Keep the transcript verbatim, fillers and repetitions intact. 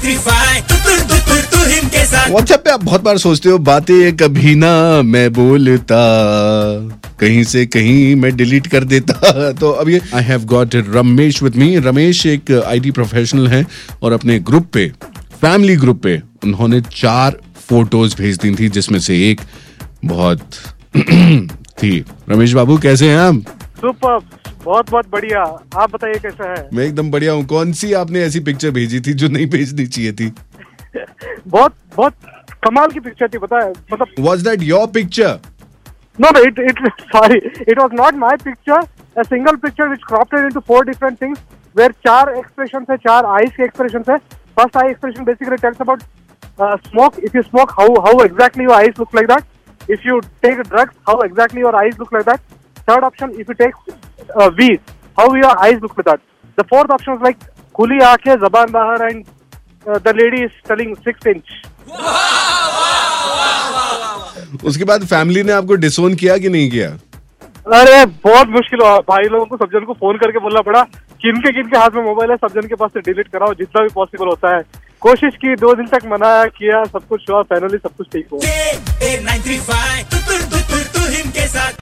WhatsApp पे आप बहुत बार सोचते हो बातें कभी ना मैं बोलता, कहीं से कहीं मैं डिलीट कर देता। तो अब ये I have got Ramesh with me. Ramesh एक आईटी प्रोफेशनल हैं और अपने ग्रुप पे, फैमिली ग्रुप पे, उन्होंने चार फोटोज भेज दी थी, जिसमें से एक बहुत थी। रमेश बाबू कैसे हैं आप? सुपर, बहुत बहुत बढ़िया। आप बताइए कैसा है? मैं एकदम बढ़िया हूँ। कौन सी आपने ऐसी पिक्चर भेजी थी जो नहीं भेजनी चाहिए थी? बहुत बहुत कमाल की पिक्चर थी, पता है? मतलब Was that your picture? no no it it sorry it was not my picture. A single picture which cropped it into four different things where चार expressions है, चार eyes के expressions है. First eye expression basically tells about uh, smoke. If you smoke, how how exactly your eyes look like that. If you take drugs, how exactly your eyes look like that. Third option, if you take uh, weed, how your eyes look like that. The fourth option is like खुली आंखें, ज़बान बाहर, and uh, the lady is telling six inch. उसके बाद family ने आपको डिसोन किया कि नहीं किया? अरे बहुत मुश्किल हुआ भाई, लोगों को सब जन को फोन करके बोलना पड़ा किनके किनके हाथ में मोबाइल है, सब जन के पास से डिलीट कराओ जितना भी पॉसिबल होता है। कोशिश की, दो दिन तक मनाया किया, सब कुछ हुआ, फाइनली सब कुछ ठीक हुआ।